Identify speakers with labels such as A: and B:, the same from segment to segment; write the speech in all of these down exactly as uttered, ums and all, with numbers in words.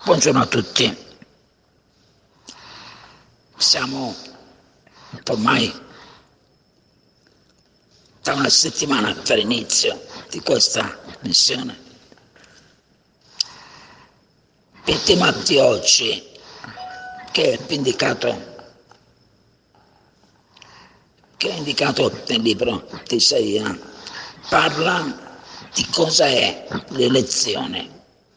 A: Buongiorno a tutti. Siamo ormai da una settimana per l'inizio di questa missione. Il tema di oggi, che è indicato, che è indicato nel libro di Isaia, parla di cosa è l'elezione.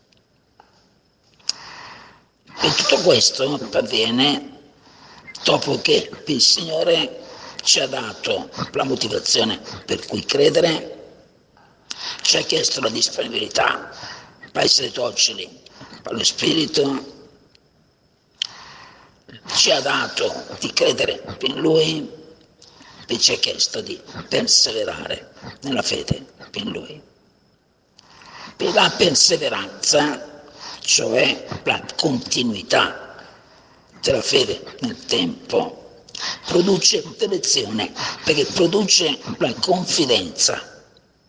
A: E tutto questo avviene dopo che il Signore ci ha dato la motivazione per cui credere, ci ha chiesto la disponibilità per essere docili allo Spirito, ci ha dato di credere in Lui e ci ha chiesto di perseverare nella fede in Lui. Per la perseveranza, cioè la continuità della fede nel tempo, produce l'elezione, perché produce la confidenza.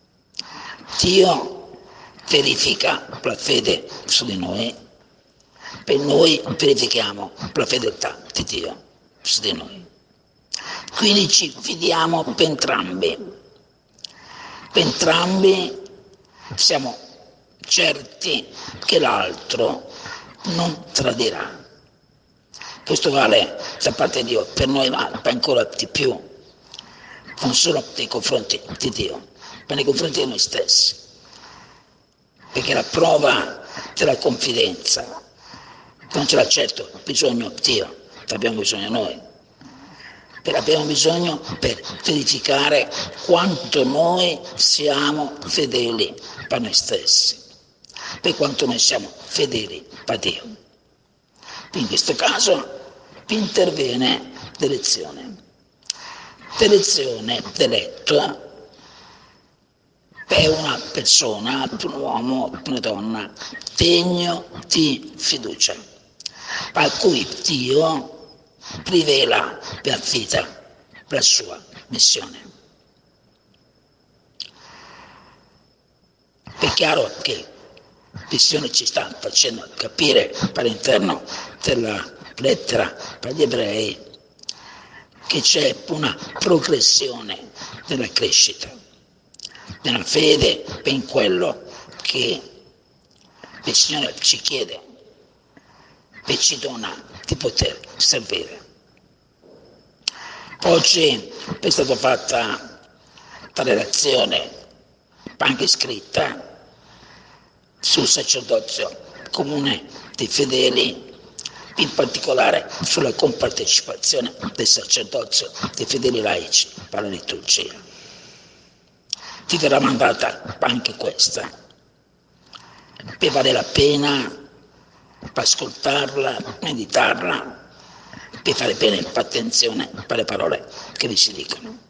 A: Dio verifica la fede su di noi, e noi verifichiamo la fedeltà di Dio su di noi. Quindi ci fidiamo per entrambi. Per entrambi siamo certi che l'altro non tradirà. Questo vale da parte di Dio, per noi vale ancora di più, non solo nei confronti di Dio, ma nei confronti di noi stessi. Perché la prova della confidenza non ce l'ha certo bisogno Dio, abbiamo bisogno noi. Perché abbiamo bisogno per verificare quanto noi siamo fedeli per noi stessi, per quanto noi siamo fedeli a Dio. In questo caso interviene l'elezione. L'elezione d'eletto è una persona, un uomo, una donna, degno di fiducia, a cui Dio rivela e affida la sua missione. È chiaro che la missione ci sta facendo capire all'interno della lettera per gli ebrei che c'è una progressione della crescita, nella fede e in quello che il Signore ci chiede e ci dona di poter servire. Oggi è stata fatta la relazione, anche scritta, sul sacerdozio comune dei fedeli, in particolare sulla compartecipazione del sacerdozio dei fedeli laici alla liturgia. Ti verrà mandata anche questa, e vale la pena ascoltarla, meditarla, per fare bene attenzione alle parole che vi si dicono.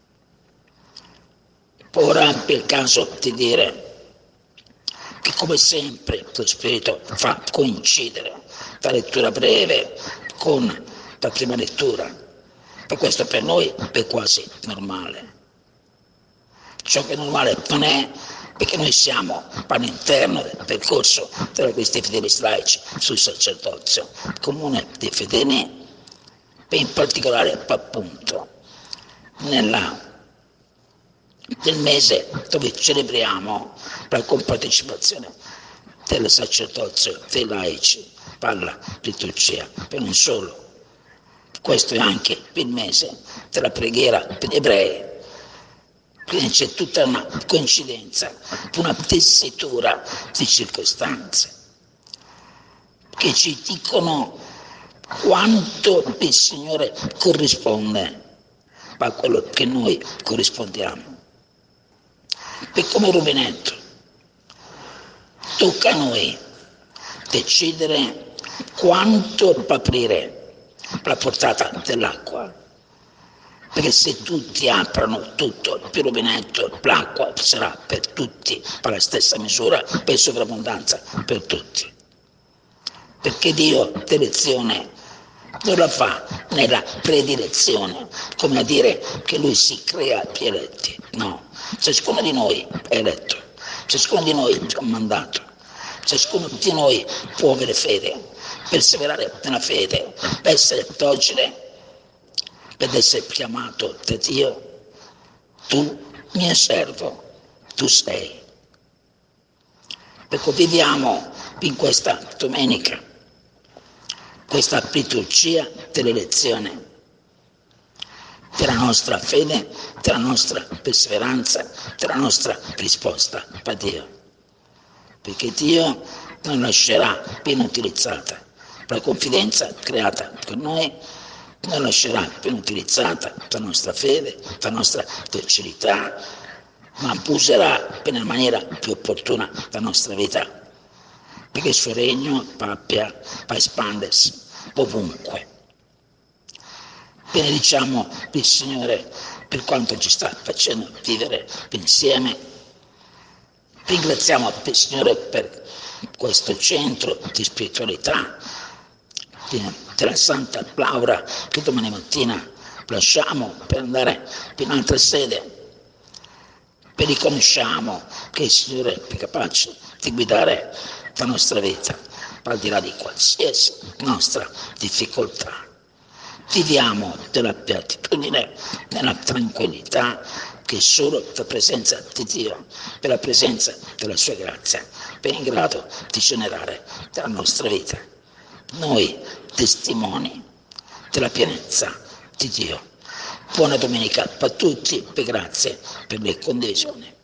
A: Ora è il caso di dire che, come sempre, lo Spirito fa coincidere la lettura breve con la prima lettura, per questo per noi è quasi normale. Ciò che normale non è, perché noi siamo all'interno del percorso tra questi fedeli laici sul sacerdozio comune dei fedeli, e in particolare appunto nella, nel mese dove celebriamo la compartecipazione del sacerdozio dei laici alla liturgia, e non solo. Questo è anche il mese della preghiera per gli ebrei. Quindi c'è tutta una coincidenza, una tessitura di circostanze che ci dicono quanto il Signore corrisponde a quello che noi corrispondiamo. E come un rubinetto tocca a noi decidere quanto aprire la portata dell'acqua. Perché se tutti aprono tutto il rubinetto, l'acqua sarà per tutti, per la stessa misura, per sovrabbondanza per tutti. Perché Dio l'elezione non la fa nella predilezione, come a dire che Lui si crea gli eletti. No, ciascuno di noi è eletto, ciascuno di noi è un mandato. Ciascuno di noi può avere fede, perseverare nella fede, essere docile ed essere chiamato da Dio. Tu, mio servo, tu sei. Ecco, viviamo in questa domenica, questa liturgia dell'elezione, della nostra fede, della nostra perseveranza, della nostra risposta a Dio. Perché Dio non lascerà inutilizzata la confidenza creata con noi, non lascerà inutilizzata la nostra fede, la nostra docilità, ma userà nella maniera più opportuna la nostra vita, perché il suo regno abbia a espandersi ovunque. Benediciamo il Signore per quanto ci sta facendo vivere insieme. Ringraziamo il Signore per questo centro di spiritualità della Santa Laura che domani mattina lasciamo per andare in un'altra sede. E riconosciamo che il Signore è capace di guidare la nostra vita al di là di qualsiasi nostra difficoltà. Viviamo della beatitudine, nella tranquillità che solo la presenza di Dio, per la presenza della sua grazia, è in grado di generare nella nostra vita. Noi testimoni della pienezza di Dio. Buona domenica a tutti e grazie per le condivisioni.